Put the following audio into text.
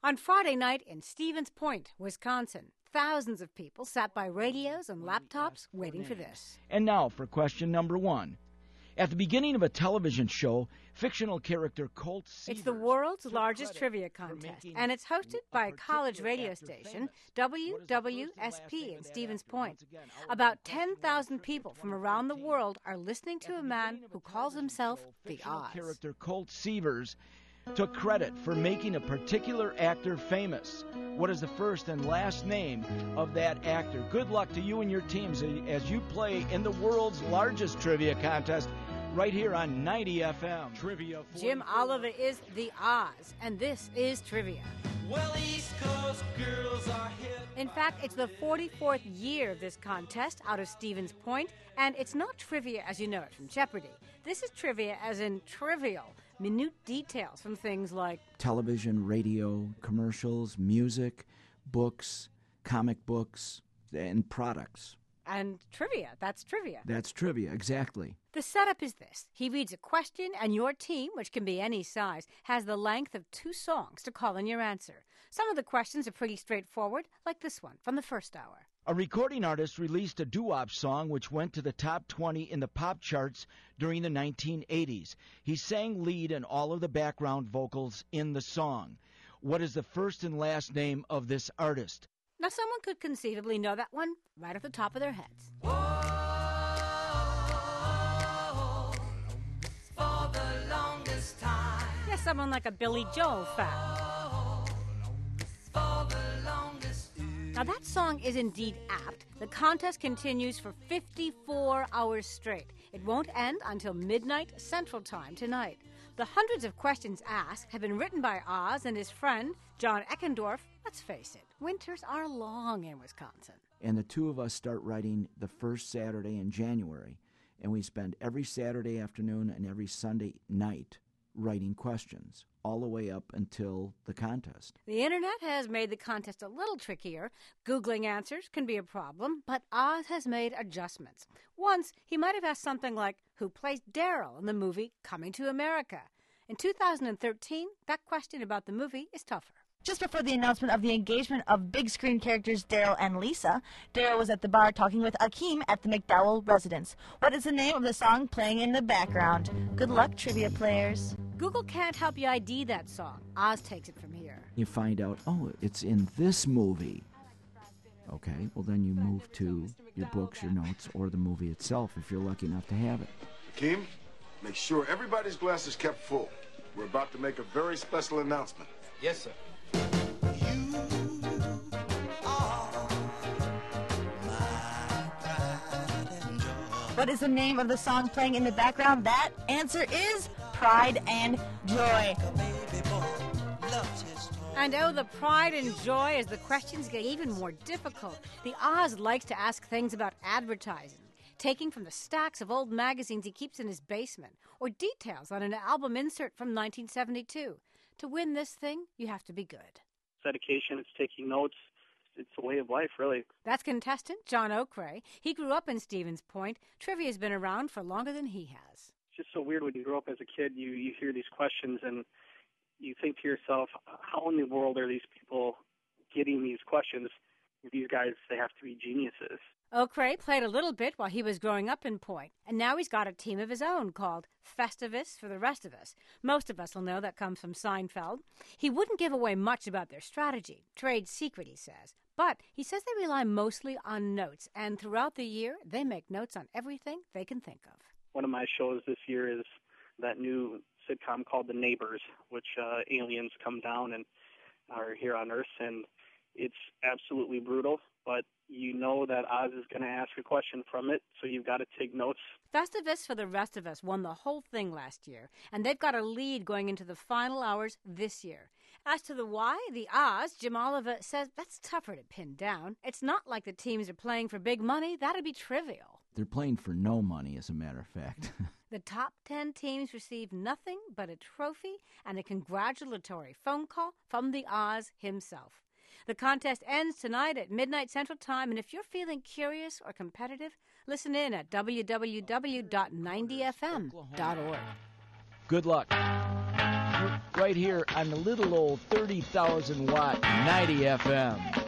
On Friday night in Stevens Point, Wisconsin, thousands of people sat by radios and laptops waiting for this. And now for question number 1. At the beginning of a television show, fictional character Colt Seavers... It's the world's largest trivia contest, and it's hosted by a college radio station, WWSP in Stevens Point. About 10,000 people from around the world are listening to a man who calls himself the Oz. Character Colt Seavers took credit for making a particular actor famous. What is the first and last name of that actor? Good luck to you and your teams as you play in the world's largest trivia contest right here on 90 FM. Trivia. Jim Oliver is the Oz, and this is Trivia. Well, East Coast girls are hip. In fact, it's the 44th year of this contest out of Stevens Point, and it's not trivia as you know it from Jeopardy! This is trivia as in trivial, minute details from things like television, radio, commercials, music, books, comic books, and products. And trivia. That's trivia. That's trivia, exactly. The setup is this. He reads a question, and your team, which can be any size, has the length of 2 songs to call in your answer. Some of the questions are pretty straightforward, like this one from the first hour. A recording artist released a doo-wop song which went to the top 20 in the pop charts during the 1980s. He sang lead and all of the background vocals in the song. What is the first and last name of this artist? Now, someone could conceivably know that one right off the top of their heads. For the longest time. Yeah, someone like a Billy Joel fan. For the longest. Now, that song is indeed apt. The contest continues for 54 hours straight. It won't end until midnight Central Time tonight. The hundreds of questions asked have been written by Oz and his friend, John Eckendorf. Let's face it, winters are long in Wisconsin. And the two of us start writing the first Saturday in January, and we spend every Saturday afternoon and every Sunday night writing questions, all the way up until the contest. The internet has made the contest a little trickier. Googling answers can be a problem, but Oz has made adjustments. Once, he might have asked something like, who plays Daryl in the movie Coming to America? In 2013, that question about the movie is tougher. Just before the announcement of the engagement of big screen characters Daryl and Lisa, Daryl was at the bar talking with Akeem at the McDowell residence. What is the name of the song playing in the background? Good luck, trivia players. Google can't help you ID that song. Oz takes it from here. You find out, oh, it's in this movie. Okay, well then you move to your books, your notes, or the movie itself if you're lucky enough to have it. Akeem, make sure everybody's glass is kept full. We're about to make a very special announcement. Yes, sir. What is the name of the song playing in the background? That answer is Pride and Joy. And oh, the pride and joy as the questions get even more difficult. The Oz likes to ask things about advertising, taking from the stacks of old magazines he keeps in his basement, or details on an album insert from 1972. To win this thing, you have to be good. It's dedication, it's taking notes. It's a way of life, really. That's contestant John Okray. He grew up in Stevens Point. Trivia's been around for longer than he has. It's just so weird when you grow up as a kid, you hear these questions and you think to yourself, how in the world are these people getting these questions? These guys, they have to be geniuses. Okray played a little bit while he was growing up in Point, and now he's got a team of his own called Festivus for the Rest of Us. Most of us will know that comes from Seinfeld. He wouldn't give away much about their strategy, trade secret, he says. But he says they rely mostly on notes, and throughout the year, they make notes on everything they can think of. One of my shows this year is that new sitcom called The Neighbors, which aliens come down and are here on Earth, and it's absolutely brutal, but you know that Oz is going to ask a question from it, so you've got to take notes. Festivus for the Rest of Us won the whole thing last year, and they've got a lead going into the final hours this year. As to the why, the Oz, Jim Oliver says that's tougher to pin down. It's not like the teams are playing for big money. That'd be trivial. They're playing for no money, as a matter of fact. The top 10 teams receive nothing but a trophy and a congratulatory phone call from the Oz himself. The contest ends tonight at midnight Central Time, and if you're feeling curious or competitive, listen in at www.90fm.org. Good luck. right here on the little old 30,000 watt 90 FM.